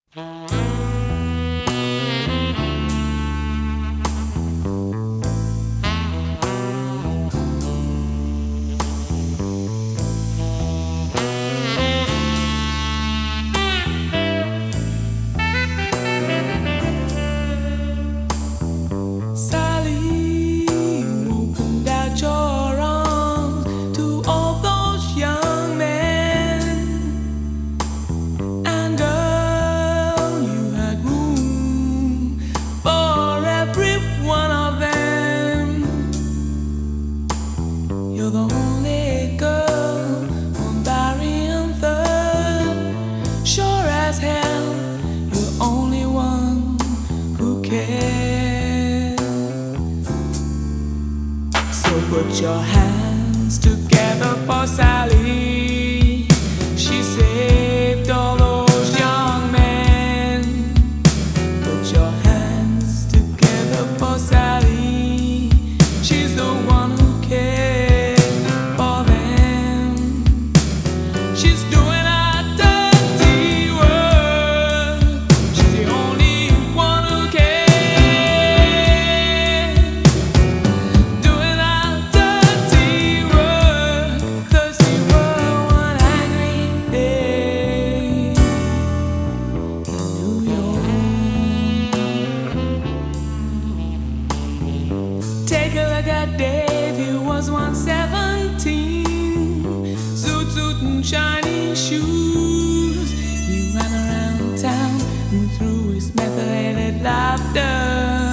Sally, opened out your arms to all those young men, and girl, you had room for every one of them. You're the only girl on Darien Third. Sure as hell, you're the only one who cares. So put your hands together for Sally. She saved all those young men. Put your hands together for Sally. She's the one who cares for them. She's doing our dirty work. She's the only one who cares. Doing our dirty work. Thirsty world, one angry day in New York. Take a look at Dave, he was 117. Suit and shiny shoes. He ran around town and threw his methylated laughter.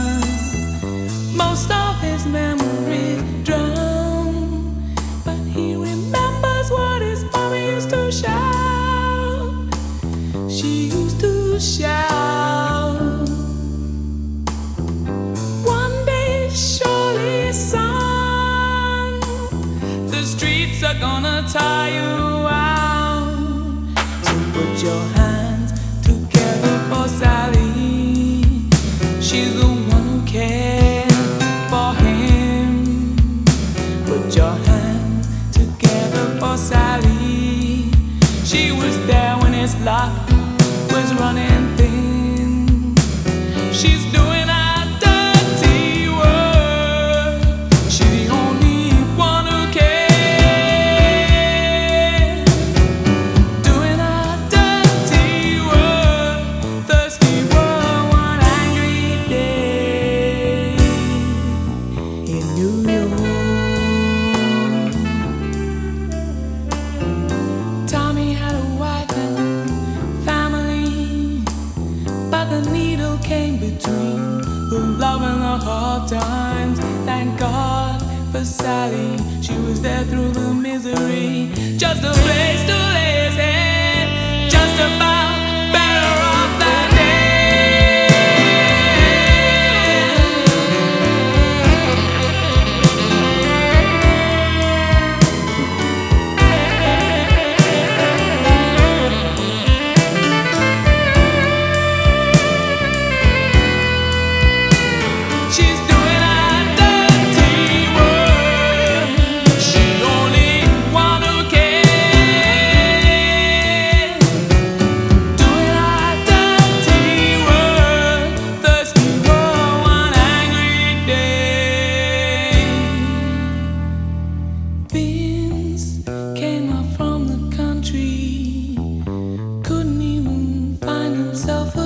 Most of his memories drown, but he remembers what his mommy used to shout. She used to shout, "One day, surely, son, the streets are gonna tire you out." So put your hands together for Sally. She's the one who cares for him. Put your hands together for Sally. She was there when his luck was running thin. She's doing our dirty work. She's the only one who cares. Doing our dirty work. Thirsty world, one angry day in New York. Tommy had a wife and family, but the needle came between the love and the hard times. Thank God for Sally, she was there through the misery. Just a place to lay his head, just about better off that day. She's doing our dirty work. She's the only one who cares. Doing our dirty work. Thirsty world, one angry day. Vince came up from the country, couldn't even find himself